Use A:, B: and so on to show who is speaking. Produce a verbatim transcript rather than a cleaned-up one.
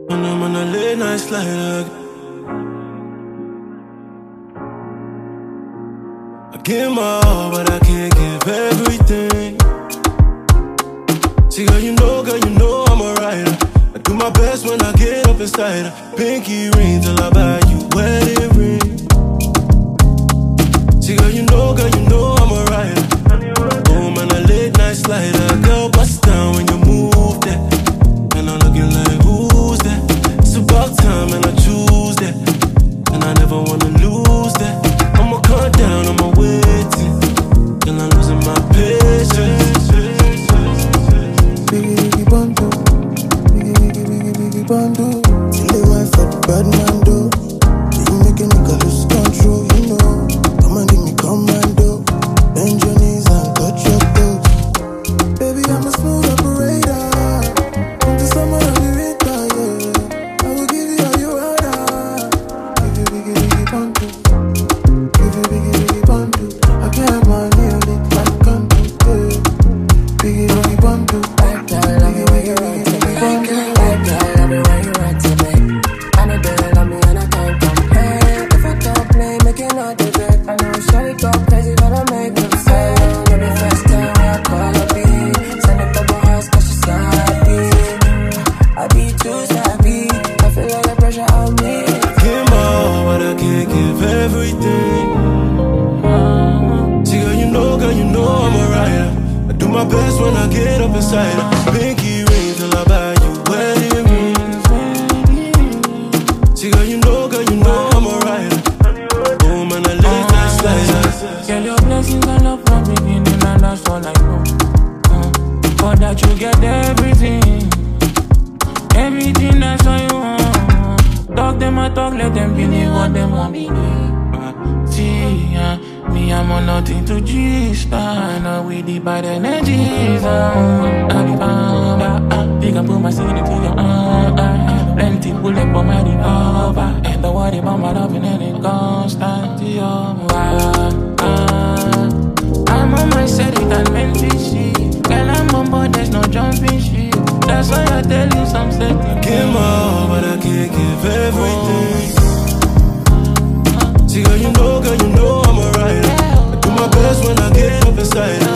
A: When I'm on a late night slide, I give my all, but I can't give everything. See, girl, you know, girl, you know I'm a rider. I do my best when I get up inside her. Pinky ring till I buy you wedding ring. See, girl, you know, girl, you know I'm a rider. Oh, man, a late night slider. Girl, bust down when you move that. And I'm looking like, who's that? It's about time and I choose that. And I never wanna lose that. I'ma cut down on my waiting. And I'm losing my patience.
B: Biggie, biggie, bundle. Biggie, biggie, biggie, biggie, bundle. Till they wife for the bad man, though. You make a nigga lose control, you know. Come and give me commando. Bend your knees and touch your toes. Baby, I'm a smooth operator. Into someone I'll be with, yeah. I will give you all you order. Biggie, biggie, biggie, bundle. Biggie, biggie, biggie, bundle. I can't money on it, like conto, yeah. Biggie, biggie, bundle.
C: Like that, love it when you run to me. Like that, love it when you run to me. I know they love me and I can't complain. If I don't play, make it not the back. I know Shawty go crazy, but I make them say. Let me first time where I call her B. Send a couple hearts cause she's happy. I be too sappy. I feel like the pressure on me.
A: Give my all, but I can't give everything. See, girl, you know, girl, you know I'm a rider. I do my best when I get up inside her. Pinky ring till I buy you wedding rings. See, girl, you know, girl, you know I'm a rider. Oh, man, I late night slider.
D: Girl, your blessings are love from beginning, and that's all I know. Uh, for that you get everything, everything that's all you want. Talk them, I talk, let them believe what them want me. Uh, see, uh, me, I'm on nothing to G-star. Now we the bad energies. Uh, I be bound, uh, uh, they can put my skin into your arm. Uh, plenty bullet for my revolver. And the worry about my love and it constant. Uh, uh, I'm on my set, it and mentally shit. Girl, I'm on board, there's no jumping shit. That's why I tell you some certain
A: Give my all, but I can't give everything. See, girl, you know, girl, you know I'm a rider. I do my best when I get up inside.